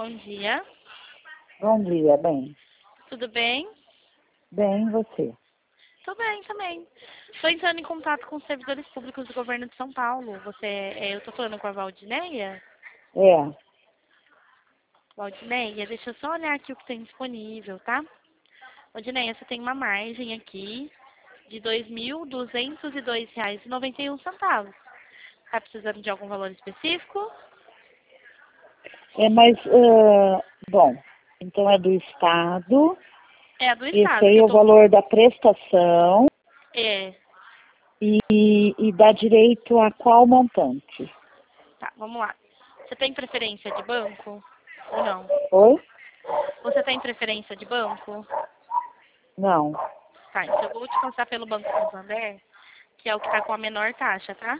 Bom dia. Bom dia, bem. Tudo bem? Bem, e você? Tô bem também. Estou entrando em contato com os servidores públicos do governo de São Paulo. Eu tô falando com a Valdineia? É, Valdineia, deixa eu só olhar aqui o que tem disponível, tá? Valdineia, você tem uma margem aqui de R$ 2.202,91. Tá precisando de algum valor específico? mas, bom, então é do Estado, É a do esse Estado aí que é eu o tô... valor da prestação É, e dá direito a qual montante? tá, vamos lá. Você tem preferência de banco ou não? Oi? Você tem preferência de banco? Não, Tá, então eu vou te passar pelo Banco Santander, que é o que tá com a menor taxa, tá?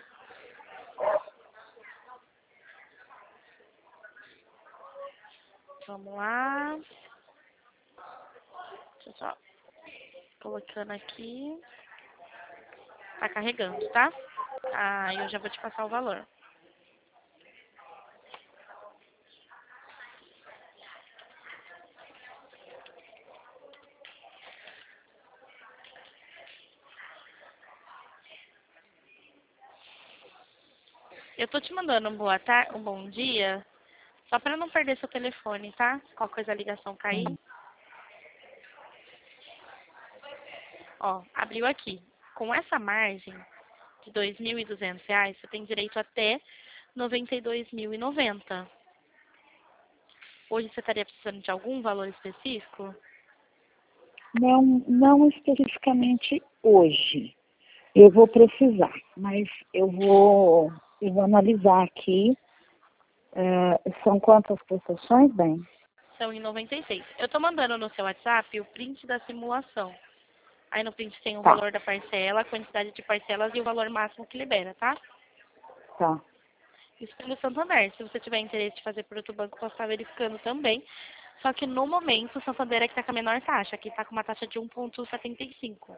Vamos lá. Deixa eu só colocando aqui. Tá carregando, tá? Ah, eu já vou te passar o valor. Eu tô te mandando um boa tarde, um bom dia, só pra não perder seu telefone, tá? Se qualquer coisa a ligação cair. Ó, abriu aqui. Com essa margem de R$ 2.200, você tem direito até R$ 92.090. Hoje você estaria precisando de algum valor específico? não especificamente hoje. Eu vou precisar, mas eu vou analisar aqui. São quantas prestações, bem? São em 96. Eu tô mandando no seu WhatsApp o print da simulação. Aí no print tem o Tá, valor da parcela, a quantidade de parcelas e o valor máximo que libera, tá? tá. Isso pelo Santander. Se você tiver interesse de fazer por outro banco, posso estar verificando também. Só que no momento o Santander é que está com a menor taxa. Aqui está com uma taxa de 1,75.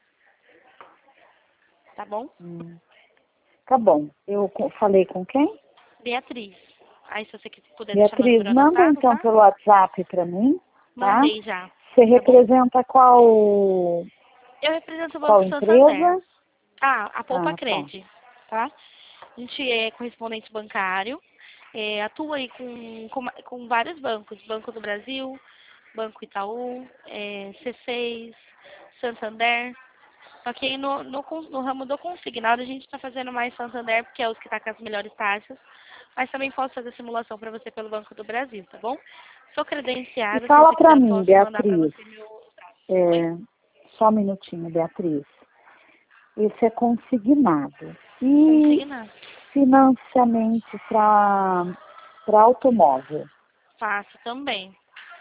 Tá bom? Tá bom. Falei com quem? Beatriz. Aí se você puder deixar meu Beatriz, número manda anotado, então tá? pelo WhatsApp para mim, tá? Mandei já. Você Tá bom? representa Eu represento o qual Banco Santander. empresa? Ah, a Poupa Ah, tá. Cred, tá? A gente é correspondente bancário, atua aí com vários bancos, Banco do Brasil, Banco Itaú, C6, Santander. Só que aí no ramo do consignado a gente está fazendo mais Santander, porque é os que estão com as melhores taxas, mas também posso fazer simulação para você pelo Banco do Brasil, tá bom? Sou E credenciada, se fala você para quiser eu mim, posso mandar para Beatriz, você meu... Oi? é, só um minutinho, Beatriz. Esse é consignado. E Consignado. financiamento para automóvel? Faço também.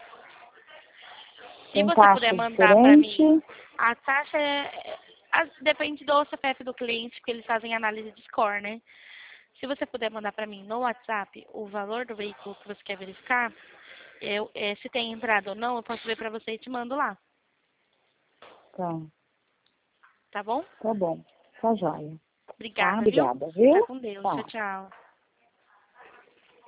Se Tem você puder taxa mandar para diferente? mim, a taxa depende do CPF do cliente, porque eles fazem análise de score, né? Se você puder mandar para mim no WhatsApp o valor do veículo que você quer verificar, se tem entrada ou não, eu posso ver para você e te mando lá, Tá, tá bom? tá bom. Tá joia. Tá, Obrigada, viu? obrigada, Fica viu? com Deus. Tchau, Tá. tchau.